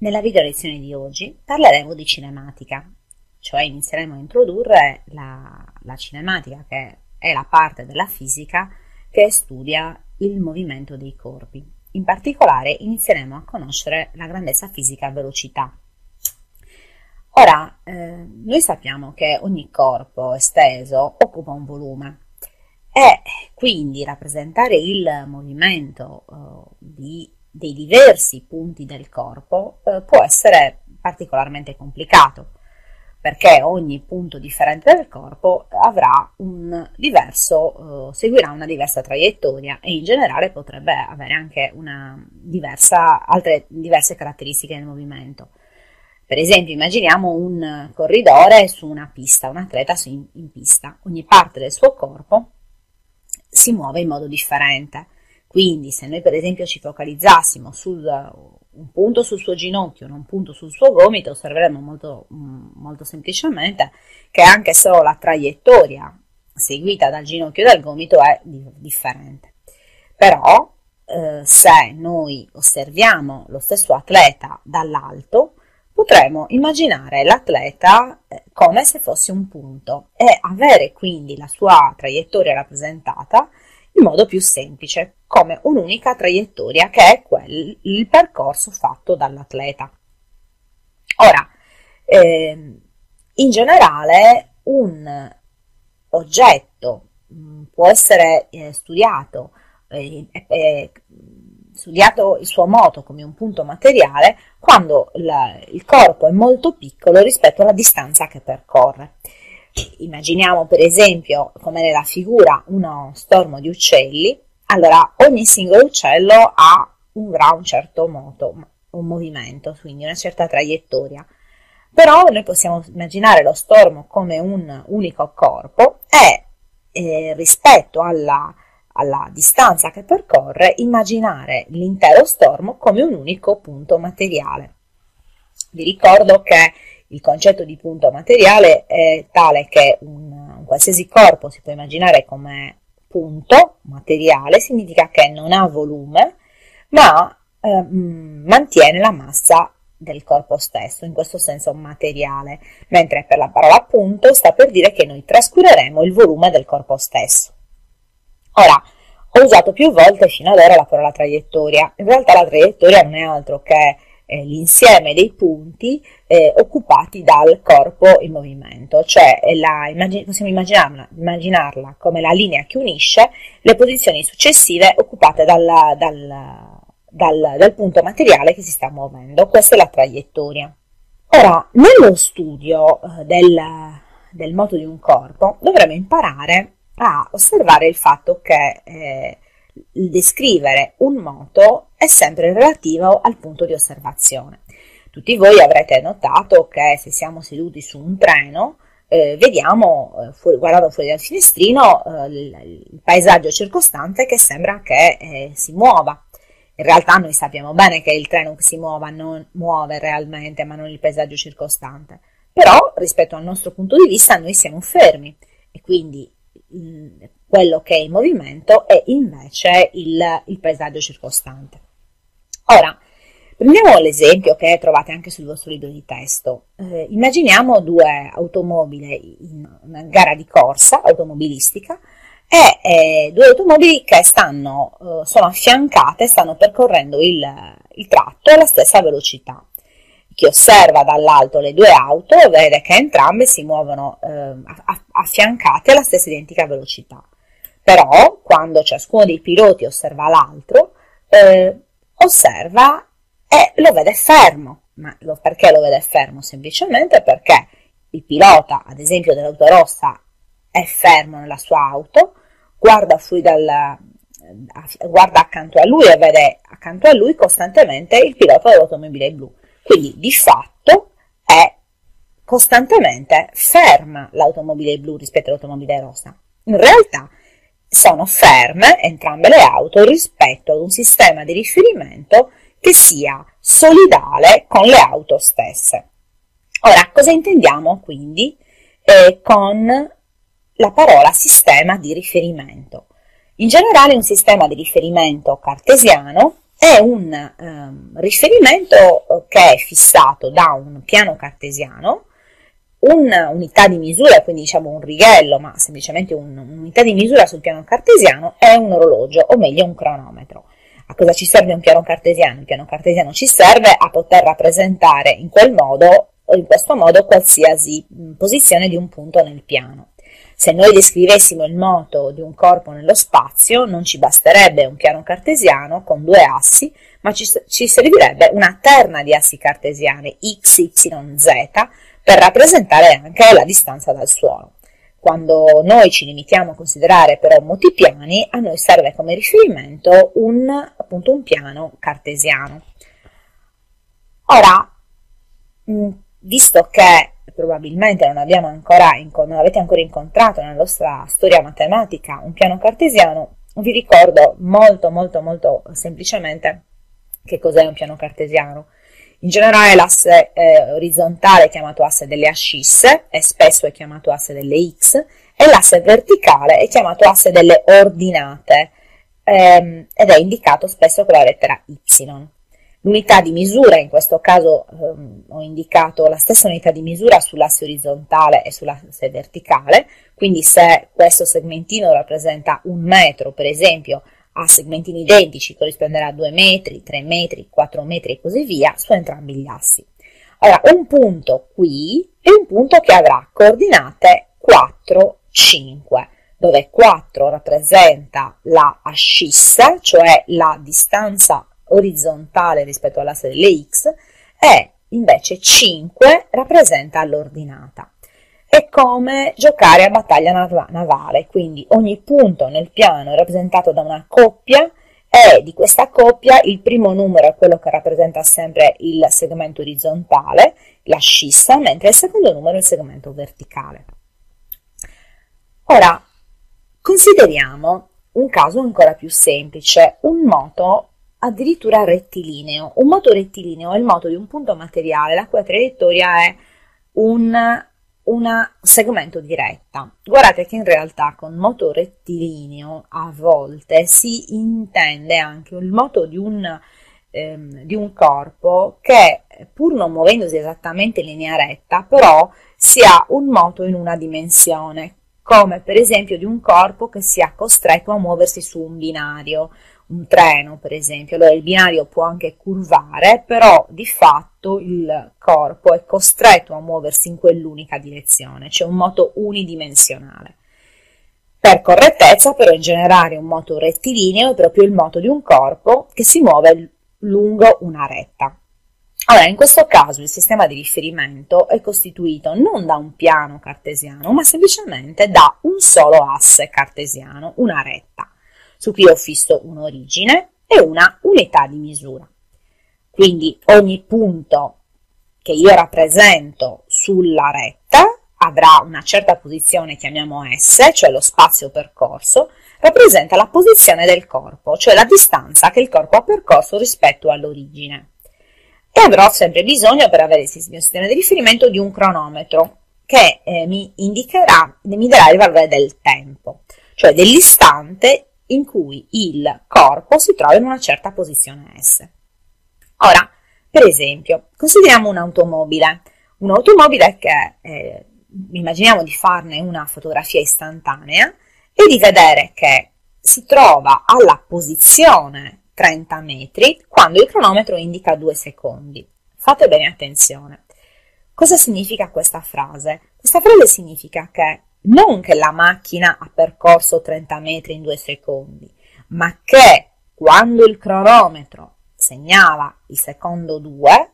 Nella video lezione di oggi parleremo di cinematica, cioè inizieremo a introdurre la cinematica, che è la parte della fisica che studia il movimento dei corpi. In particolare inizieremo a conoscere la grandezza fisica a velocità. Ora, noi sappiamo che ogni corpo esteso occupa un volume e quindi rappresentare il movimento dei diversi punti del corpo può essere particolarmente complicato, perché ogni punto differente del corpo seguirà una diversa traiettoria e in generale potrebbe avere anche altre diverse caratteristiche del movimento. Per esempio, immaginiamo un corridore su una pista, un atleta in pista. Ogni parte del suo corpo si muove in modo differente. Quindi se noi per esempio ci focalizzassimo su un punto sul suo ginocchio e un punto sul suo gomito, osserveremo molto semplicemente che anche solo la traiettoria seguita dal ginocchio e dal gomito è differente. Però se noi osserviamo lo stesso atleta dall'alto, potremo immaginare l'atleta come se fosse un punto e avere quindi la sua traiettoria rappresentata in modo più semplice, come un'unica traiettoria che è il percorso fatto dall'atleta. Ora, in generale un oggetto può essere studiato il suo moto come un punto materiale quando il corpo è molto piccolo rispetto alla distanza che percorre. Immaginiamo per esempio, come nella figura, uno stormo di uccelli. Allora ogni singolo uccello avrà un certo moto, un movimento, quindi una certa traiettoria. Però noi possiamo immaginare lo stormo come un unico corpo e rispetto alla distanza che percorre, immaginare l'intero stormo come un unico punto materiale. Vi ricordo che il concetto di punto materiale è tale che un qualsiasi corpo si può immaginare come punto materiale, significa che non ha volume, ma mantiene la massa del corpo stesso, in questo senso materiale, mentre per la parola punto sta per dire che noi trascureremo il volume del corpo stesso. Ora, ho usato più volte fino ad ora la parola traiettoria. In realtà la traiettoria non è altro che l'insieme dei punti occupati dal corpo in movimento, cioè possiamo immaginarla come la linea che unisce le posizioni successive occupate dal punto materiale che si sta muovendo. Questa è la traiettoria. Ora, nello studio del moto di un corpo dovremo imparare a osservare il fatto che il descrivere un moto è sempre relativo al punto di osservazione. Tutti voi avrete notato che se siamo seduti su un treno vediamo, guardando fuori dal finestrino, il paesaggio circostante che sembra che si muova. In realtà noi sappiamo bene che il treno che si non muove realmente, ma non il paesaggio circostante. Però rispetto al nostro punto di vista noi siamo fermi e quindi quello che è in movimento è invece il paesaggio circostante. Ora, prendiamo l'esempio che trovate anche sul vostro libro di testo. Immaginiamo due automobili in una gara di corsa automobilistica e due automobili che sono affiancate, stanno percorrendo il tratto alla stessa velocità. Chi osserva dall'alto le due auto vede che entrambe si muovono affiancate alla stessa identica velocità. Però, quando ciascuno dei piloti osserva l'altro, osserva e lo vede fermo. Ma perché lo vede fermo? Semplicemente perché il pilota, ad esempio dell'auto rossa, è fermo nella sua auto, guarda accanto a lui e vede accanto a lui costantemente il pilota dell'automobile blu. Quindi di fatto è costantemente ferma l'automobile blu rispetto all'automobile rossa. In realtà sono ferme entrambe le auto rispetto ad un sistema di riferimento che sia solidale con le auto stesse. Ora, cosa intendiamo quindi con la parola sistema di riferimento? In generale un sistema di riferimento cartesiano è un riferimento che è fissato da un piano cartesiano, un'unità di misura, quindi diciamo un righello, ma semplicemente un'unità di misura sul piano cartesiano è un orologio, o meglio un cronometro. A cosa ci serve un piano cartesiano? Il piano cartesiano ci serve a poter rappresentare in quel modo o in questo modo qualsiasi posizione di un punto nel piano. Se noi descrivessimo il moto di un corpo nello spazio, non ci basterebbe un piano cartesiano con due assi, ma ci servirebbe una terna di assi cartesiani x, y, z per rappresentare anche la distanza dal suolo. Quando noi ci limitiamo a considerare però moti piani, a noi serve come riferimento appunto un piano cartesiano. Ora, visto che probabilmente non avete ancora incontrato nella vostra storia matematica un piano cartesiano, vi ricordo molto semplicemente che cos'è un piano cartesiano. In generale l'asse orizzontale è chiamato asse delle ascisse e spesso è chiamato asse delle x, e l'asse verticale è chiamato asse delle ordinate ed è indicato spesso con la lettera y. L'unità di misura, in questo caso ho indicato la stessa unità di misura sull'asse orizzontale e sull'asse verticale, quindi se questo segmentino rappresenta 1 metro, per esempio, a segmentini identici corrisponderà a 2 metri, 3 metri, 4 metri e così via su entrambi gli assi. Ora, un punto qui è un punto che avrà coordinate 4, 5, dove 4 rappresenta la ascissa, cioè la distanza orizzontale rispetto all'asse delle x, e invece 5 rappresenta l'ordinata. È come giocare a battaglia navale, quindi ogni punto nel piano è rappresentato da una coppia e di questa coppia il primo numero è quello che rappresenta sempre il segmento orizzontale, l'ascissa, mentre il secondo numero è il segmento verticale. Ora, consideriamo un caso ancora più semplice, un moto addirittura rettilineo. Un moto rettilineo è il moto di un punto materiale la cui traiettoria è un segmento di retta. Guardate che in realtà con moto rettilineo a volte si intende anche il moto di un corpo che, pur non muovendosi esattamente in linea retta, però sia un moto in una dimensione, come per esempio di un corpo che sia costretto a muoversi su un binario, un treno per esempio. Allora il binario può anche curvare, però di fatto il corpo è costretto a muoversi in quell'unica direzione, cioè un moto unidimensionale. Per correttezza, però, in generale un moto rettilineo è proprio il moto di un corpo che si muove lungo una retta. Allora, in questo caso il sistema di riferimento è costituito non da un piano cartesiano, ma semplicemente da un solo asse cartesiano, una retta, su cui ho fisso un'origine e una unità di misura. Quindi ogni punto che io rappresento sulla retta avrà una certa posizione, chiamiamo S, cioè lo spazio percorso, rappresenta la posizione del corpo, cioè la distanza che il corpo ha percorso rispetto all'origine. E avrò sempre bisogno, per avere il sistema di riferimento, di un cronometro che mi darà il valore del tempo, cioè dell'istante in cui il corpo si trova in una certa posizione S. Ora, per esempio, consideriamo un'automobile che immaginiamo di farne una fotografia istantanea e di vedere che si trova alla posizione 30 metri quando il cronometro indica 2 secondi. Fate bene attenzione. Cosa significa questa frase? Questa frase significa che non che la macchina ha percorso 30 metri in 2 secondi, ma che quando il cronometro segnava il secondo 2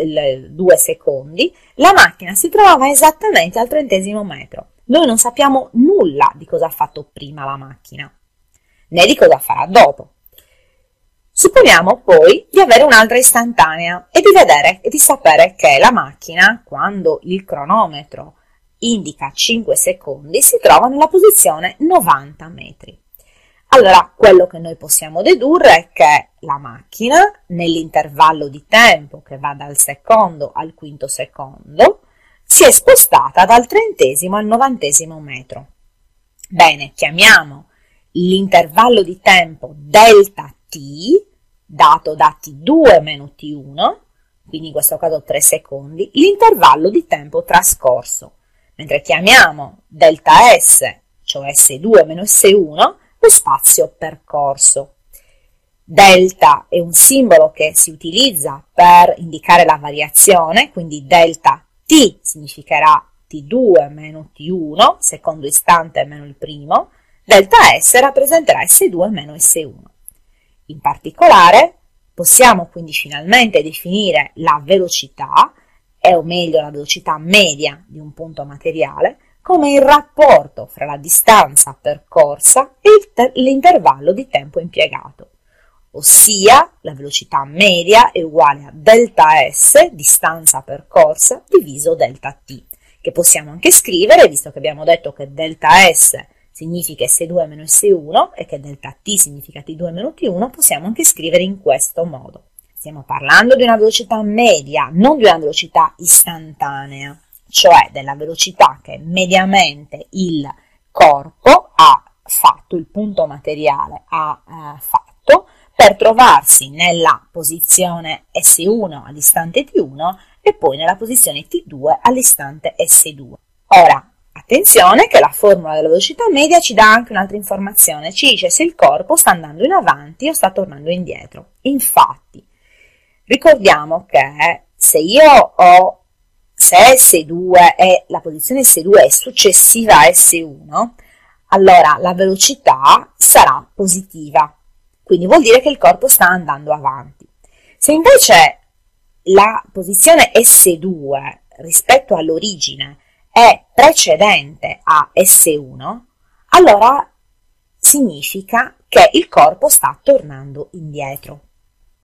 secondi, la macchina si trovava esattamente al 30° metro. Noi non sappiamo nulla di cosa ha fatto prima la macchina, né di cosa farà dopo. Supponiamo poi di avere un'altra istantanea e di sapere che la macchina, quando il cronometro indica 5 secondi, si trova nella posizione 90 metri. Allora, quello che noi possiamo dedurre è che la macchina, nell'intervallo di tempo che va dal secondo al quinto secondo, si è spostata dal 30° al 90° metro. Bene, chiamiamo l'intervallo di tempo delta t, dato da T2 meno T1, quindi in questo caso 3 secondi, l'intervallo di tempo trascorso, mentre chiamiamo delta S, cioè S2 meno S1, lo spazio percorso. Delta è un simbolo che si utilizza per indicare la variazione, quindi delta T significherà T2 meno T1, secondo istante meno il primo, delta S rappresenterà S2 meno S1. In particolare possiamo quindi finalmente definire la velocità, o meglio la velocità media di un punto materiale, come il rapporto fra la distanza percorsa e l'intervallo di tempo impiegato. Ossia la velocità media è uguale a delta S, distanza percorsa, diviso delta T, che possiamo anche scrivere, visto che abbiamo detto che delta S significa S2 meno S1 e che delta T significa T2 meno T1, possiamo anche scrivere in questo modo. Stiamo parlando di una velocità media, non di una velocità istantanea, cioè della velocità che mediamente il corpo ha fatto, il punto materiale ha fatto, per trovarsi nella posizione S1 all'istante T1 e poi nella posizione T2 all'istante S2. Ora, attenzione che la formula della velocità media ci dà anche un'altra informazione, ci dice se il corpo sta andando in avanti o sta tornando indietro. Infatti, ricordiamo che se S2 è la posizione S2 è successiva a S1, allora la velocità sarà positiva. Quindi vuol dire che il corpo sta andando avanti. Se invece la posizione S2 rispetto all'origine è precedente a S1, allora significa che il corpo sta tornando indietro.